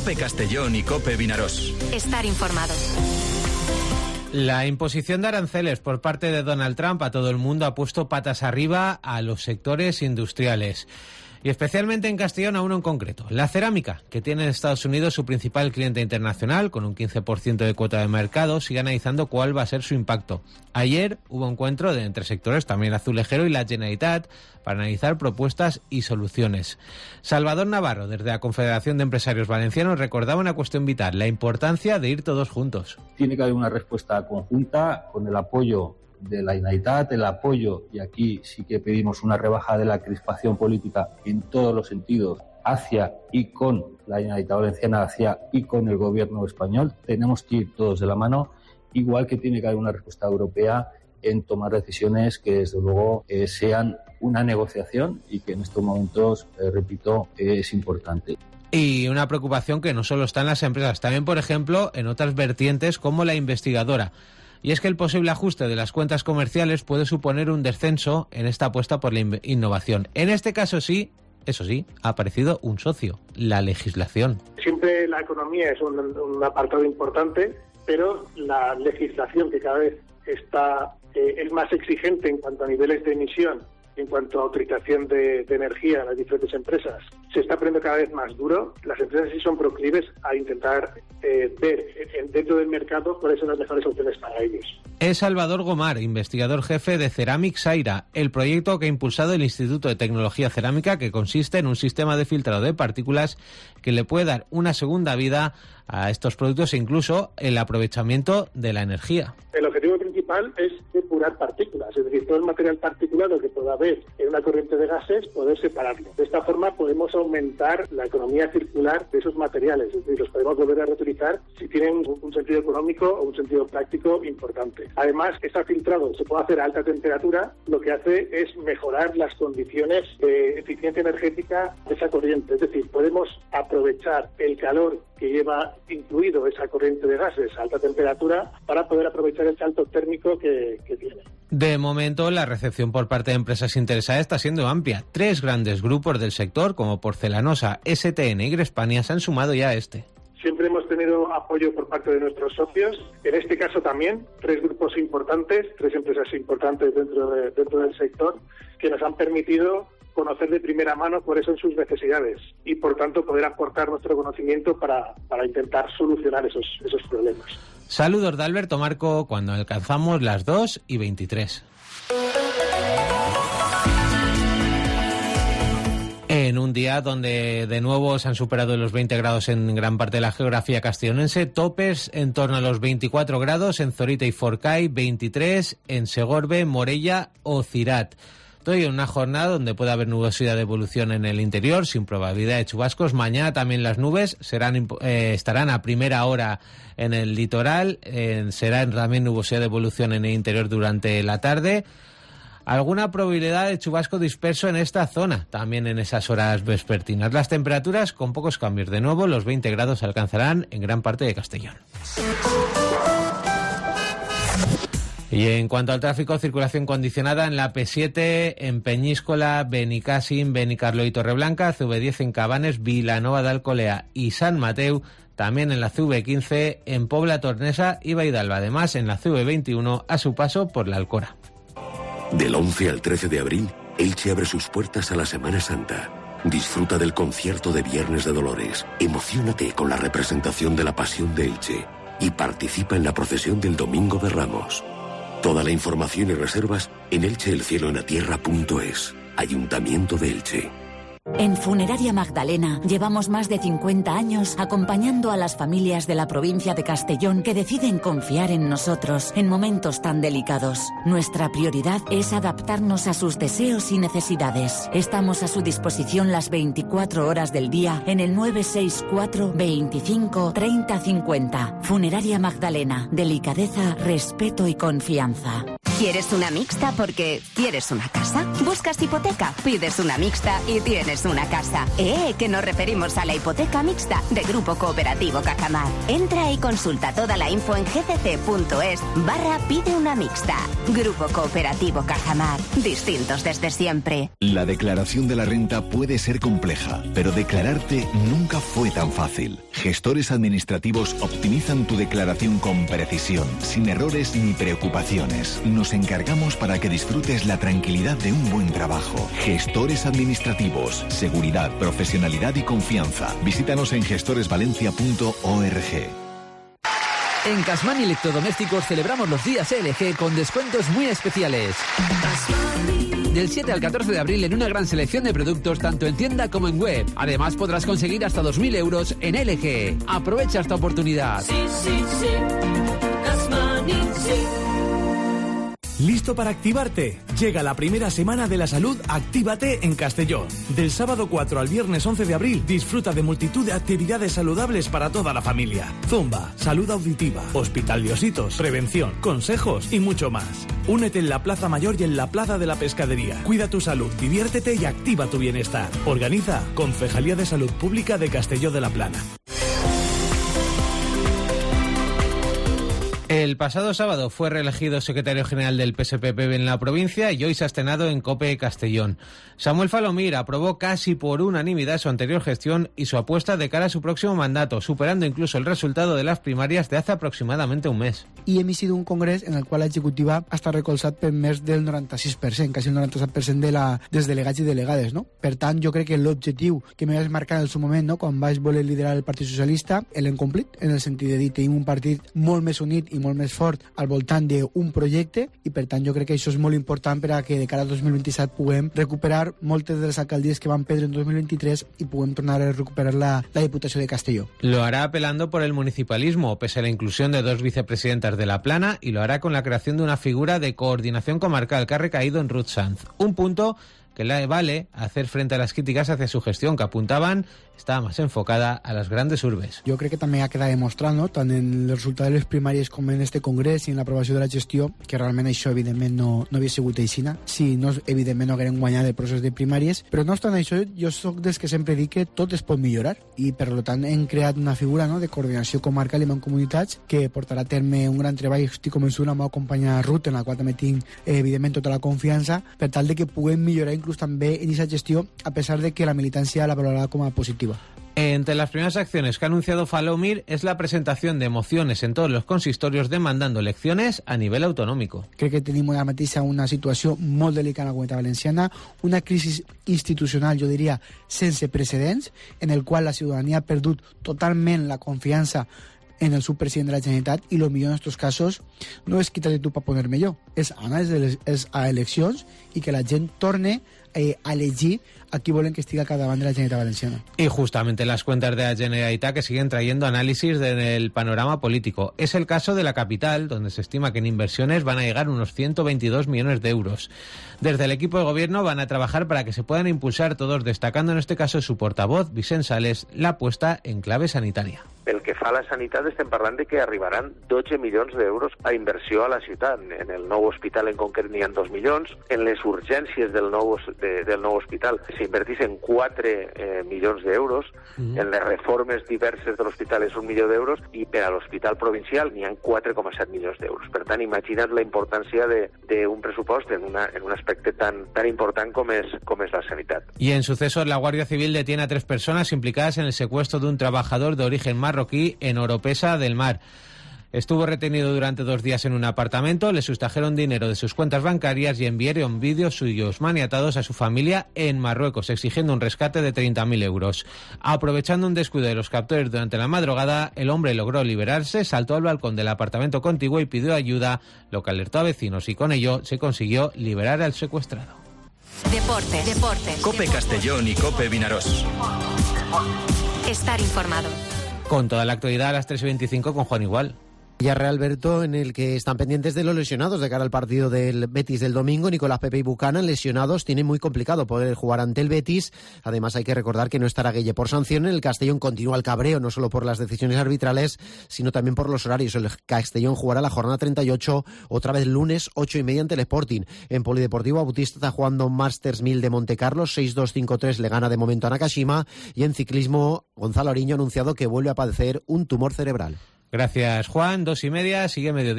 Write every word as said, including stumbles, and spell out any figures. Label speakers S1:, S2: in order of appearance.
S1: COPE Castellón y COPE Vinarós.
S2: Estar informado.
S3: La imposición de aranceles por parte de Donald Trump a todo el mundo ha puesto patas arriba a los sectores industriales. Y especialmente en Castellón, a uno en concreto, la cerámica, que tiene en Estados Unidos su principal cliente internacional, con un quince por ciento de cuota de mercado, sigue analizando cuál va a ser su impacto. Ayer hubo encuentro de entre sectores, también Azulejero y la Generalitat, para analizar propuestas y soluciones. Salvador Navarro, desde la Confederación de Empresarios Valencianos, recordaba una cuestión vital, la importancia de ir todos juntos.
S4: Tiene que haber una respuesta conjunta con el apoyo de la Generalitat, el apoyo, y aquí sí que pedimos una rebaja de la crispación política en todos los sentidos, hacia y con la Generalitat Valenciana, hacia y con el gobierno español. Tenemos que ir todos de la mano, igual que tiene que haber una respuesta europea en tomar decisiones que desde luego eh, sean una negociación y que en estos momentos, eh, repito, eh, es importante.
S3: Y una preocupación que no solo está en las empresas, también, por ejemplo, en otras vertientes como la investigadora. Y es que el posible ajuste de las cuentas comerciales puede suponer un descenso en esta apuesta por la innovación. En este caso sí, eso sí, ha aparecido un socio, la legislación.
S5: Siempre la economía es un, un apartado importante, pero la legislación, que cada vez está eh, es más exigente en cuanto a niveles de emisión, en cuanto a autorización de, de energía en las diferentes empresas, se está poniendo cada vez más duro. Las empresas sí son proclives a intentar eh, ver en, dentro del mercado cuáles son las mejores opciones para ellos.
S3: Es Salvador Gomar, investigador jefe de Ceramic Saira, el proyecto que ha impulsado el Instituto de Tecnología Cerámica, que consiste en un sistema de filtrado de partículas que le puede dar una segunda vida a estos productos e incluso el aprovechamiento de la energía.
S5: El objetivo principal es depurar partículas, es decir, todo el material particulado que pueda haber en una corriente de gases, poder separarlo. De esta forma podemos aumentar la economía circular de esos materiales, es decir, los podemos volver a reutilizar si tienen un sentido económico o un sentido práctico importante. Además, este filtrado se puede hacer a alta temperatura, lo que hace es mejorar las condiciones de eficiencia energética de esa corriente, es decir, podemos aprovechar el calor que lleva incluido esa corriente de gases a alta temperatura para poder aprovechar el salto térmico que, que tiene.
S3: De momento, la recepción por parte de empresas interesadas está siendo amplia. Tres grandes grupos del sector, como Porcelanosa, S T N y Grespania, se han sumado ya a este.
S5: Siempre hemos tenido apoyo por parte de nuestros socios. En este caso también, tres grupos importantes, tres empresas importantes dentro, de, dentro del sector, que nos han permitido conocer de primera mano cuáles son sus necesidades y, por tanto, poder aportar nuestro conocimiento para, para intentar solucionar esos, esos problemas.
S3: Saludos de Alberto Marco cuando alcanzamos las dos y veintitrés. En un día donde de nuevo se han superado los veinte grados en gran parte de la geografía castellonense, topes en torno a los veinticuatro grados en Zorita y Forcay, veintitrés en Segorbe, Morella o Cirat. Todo en una jornada donde puede haber nubosidad de evolución en el interior, sin probabilidad de chubascos. Mañana también las nubes serán eh, estarán a primera hora en el litoral, eh, será también nubosidad de evolución en el interior durante la tarde. Alguna probabilidad de chubasco disperso en esta zona, también en esas horas vespertinas. Las temperaturas con pocos cambios. De nuevo, los veinte grados se alcanzarán en gran parte de Castellón. Y en cuanto al tráfico, circulación condicionada en la P siete, en Peñíscola, Benicàssim, Benicarló y Torreblanca, C V diez en Cabanes, Vilanova de Alcolea y San Mateu, también en la C V quince, en Pobla Tornesa y Baidalba, además en la C V veintiuno a su paso por la Alcora.
S6: Del once al trece de abril, Elche abre sus puertas a la Semana Santa. Disfruta del concierto de Viernes de Dolores, emociónate con la representación de la Pasión de Elche y participa en la procesión del Domingo de Ramos. Toda la información y reservas en elcheelcieloenlatierra punto es. Ayuntamiento de Elche.
S7: En Funeraria Magdalena llevamos más de cincuenta años acompañando a las familias de la provincia de Castellón que deciden confiar en nosotros en momentos tan delicados. Nuestra prioridad es adaptarnos a sus deseos y necesidades. Estamos a su disposición las veinticuatro horas del día en el nueve seis cuatro, veinticinco, treinta, cincuenta. Funeraria Magdalena. Delicadeza, respeto y confianza.
S2: ¿Quieres una mixta porque quieres una casa? ¿Buscas hipoteca? Pides una mixta y tienes una casa. ¡Eh! Que nos referimos a la hipoteca mixta de Grupo Cooperativo Cajamar. Entra y consulta toda la info en gcc.es barra pide una mixta. Grupo Cooperativo Cajamar. Distintos desde siempre.
S8: La declaración de la renta puede ser compleja, pero declararte nunca fue tan fácil. Gestores administrativos optimizan tu declaración con precisión, sin errores ni preocupaciones. Nos encargamos para que disfrutes la tranquilidad de un buen trabajo. Gestores administrativos, seguridad, profesionalidad y confianza. Visítanos en gestores valencia punto org.
S9: En Casmani Electrodomésticos celebramos los días L G con descuentos muy especiales. Del siete al catorce de abril en una gran selección de productos tanto en tienda como en web. Además podrás conseguir hasta dos mil euros en L G. Aprovecha esta oportunidad.
S10: Sí, sí, sí. Casmani, sí.
S11: ¿Listo para activarte? Llega la primera semana de la salud Actívate en Castellón. Del sábado cuatro al viernes once de abril, disfruta de multitud de actividades saludables para toda la familia. Zumba, salud auditiva, hospital de ositos, prevención, consejos y mucho más. Únete en la Plaza Mayor y en la Plaza de la Pescadería. Cuida tu salud, diviértete y activa tu bienestar. Organiza Concejalía de Salud Pública de Castelló de la Plana.
S3: El pasado sábado fue reelegido secretario general del P S P B en la provincia y hoy se ha estrenado en COPE Castellón. Samuel Falomir aprobó casi por unanimidad su anterior gestión y su apuesta de cara a su próximo mandato, superando incluso el resultado de las primàries de hace aproximadamente un mes.
S12: I hem sigut un congrés en el qual l'executiva ha estat recolzat per més del noranta-sis per cent, quasi el noranta-set per cent de la, dels delegats i delegades, no? Per tant, jo crec que l'objectiu que me vaig marcar en el seu moment, no? Quan vaig voler liderar el Partit Socialista, l'hem complit, en el sentit de dir, tenim un partit molt més unit i molt més fort al voltant d'un projecte i per tant jo crec que això és molt important per a que de cara al dos mil vint-i-set puguem recuperar moltes de les alcaldies que van perdre en dos mil vint-i-tres i puguem tornar a recuperar la, la Diputació de Castelló.
S3: Lo hará apelando por el municipalismo, pese a la inclusión de dos vicepresidentas de la Plana, y lo hará con la creación de una figura de coordinación comarcal que ha recaído en Ruth Sanz. Un punto que le vale hacer frente a las críticas hacia su gestión, que apuntaban estava més enfocada a les grandes urbes.
S12: Jo crec que també ha quedat demostrat, no? Tant en el resultat de les primàries com en este congrés i en l'aprovació de la gestió, que realment això evidentment no, no havia sigut aixina, si no, evidentment no hagueren guanyat el procés de primàries, però no obstant això, jo soc dels que sempre dic que tot es pot millorar i per tant hem creat una figura, no?, de coordinació comarcal i mancomunitats que portarà a terme un gran treball, estic convençut, amb la meva companya Ruth, en la qual també tinc eh, evidentment tota la confiança, per tal de que puguem millorar inclús també en aquesta gestió, a pesar de que la militància la valorarà com a positiva.
S3: Entre las primeras acciones que ha anunciado Falomir es la presentación de mociones en todos los consistorios demandando elecciones a nivel autonómico.
S12: Crec que tenim ara mateix una situació molt delicada en la Comunitat Valenciana, una crisi institucional, jo diria, sense precedents, en el qual la ciutadania ha perdut totalment la confiança en el subpresident de la Generalitat i el millor en aquests casos no és quitar-te tu per poner-me jo, és anar a eleccions i que la gent torne eh, a elegir a qui volen que estigui al capdavant de la Generalitat Valenciana.
S3: Y justamente las cuentas de la Generalitat que siguen trayendo análisis del panorama político. Es el caso de la capital, donde se estima que en inversiones van a llegar unos ciento veintidós millones de euros. Desde el equipo de gobierno van a trabajar para que se puedan impulsar todos, destacando en este caso su portavoz, Vicent Sales, la apuesta en clave sanitària.
S13: Pel que fa a la sanitat estem parlant de que arribaran dotze milions d'euros a inversió a la ciutat. En el nou hospital en concret n'hi ha dos milions. En les urgències del nou, de, del nou hospital s'invertissin quatre eh, milions d'euros. Mm. En les reformes diverses de l'hospital és un milió d'euros i per a l'hospital provincial n'hi ha quatre coma set milions d'euros. Per tant, imagina't la importància d'un pressupost en, una, en un aspecte tan, tan important com és, com és la sanitat.
S3: Y en sucesos, la Guardia Civil detiene a tres personas implicadas en el secuestro de un trabajador de origen marroquí en Oropesa del Mar. Estuvo retenido durante dos días en un apartamento, le sustrajeron dinero de sus cuentas bancarias y enviaron vídeos suyos maniatados a su familia en Marruecos, exigiendo un rescate de treinta mil euros. Aprovechando un descuido de los captores durante la madrugada, el hombre logró liberarse, saltó al balcón del apartamento contiguo y pidió ayuda, lo que alertó a vecinos y con ello se consiguió liberar al secuestrado.
S2: Deportes, deportes.
S1: COPE Castellón y COPE Vinarós.
S2: Estar informado.
S3: Con toda la actualidad a las tres y veinticinco con Juan Igual.
S14: Villarreal, Alberto, en el que están pendientes de los lesionados de cara al partido del Betis del domingo. Nicolás Pepe y Buchanan, lesionados, tienen muy complicado poder jugar ante el Betis. Además, hay que recordar que no estará Gueye por sanción. En el Castellón continúa el cabreo, no solo por las decisiones arbitrales, sino también por los horarios. El Castellón jugará la jornada treinta y ocho, otra vez lunes, ocho y media ante el Sporting. En Polideportivo, Bautista está jugando Masters mil de Montecarlo, seis dos cinco tres le gana de momento a Nakashima. Y en ciclismo, Gonzalo Ariño ha anunciado que vuelve a padecer un tumor cerebral.
S3: Gracias, Juan. Dos y media, sigue mediodía.